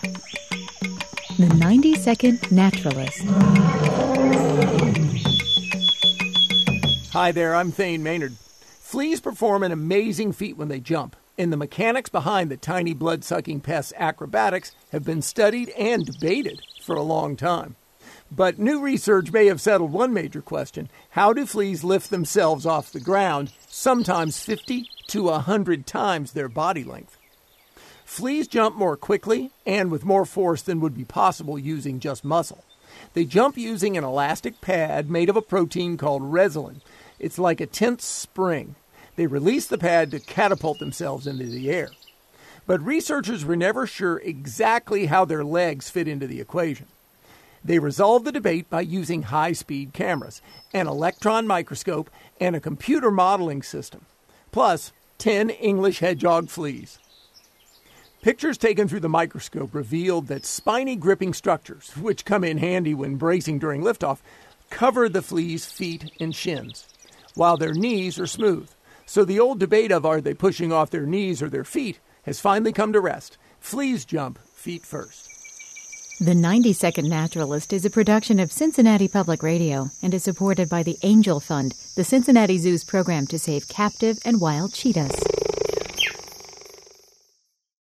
The 90-Second Naturalist. Hi there, I'm Thane Maynard. Fleas perform an amazing feat when they jump, and the mechanics behind the tiny blood-sucking pest's acrobatics have been studied and debated for a long time. But new research may have settled one major question. How do fleas lift themselves off the ground, sometimes 50 to 100 times their body length? Fleas jump more quickly and with more force than would be possible using just muscle. They jump using an elastic pad made of a protein called resilin. It's like a tense spring. They release the pad to catapult themselves into the air. But researchers were never sure exactly how their legs fit into the equation. They resolved the debate by using high-speed cameras, an electron microscope, and a computer modeling system, plus 10 English hedgehog fleas. Pictures taken through the microscope revealed that spiny gripping structures, which come in handy when bracing during liftoff, cover the fleas' feet and shins, while their knees are smooth. So the old debate of are they pushing off their knees or their feet has finally come to rest. Fleas jump feet first. The 90-Second Naturalist is a production of Cincinnati Public Radio and is supported by the Angel Fund, the Cincinnati Zoo's program to save captive and wild cheetahs.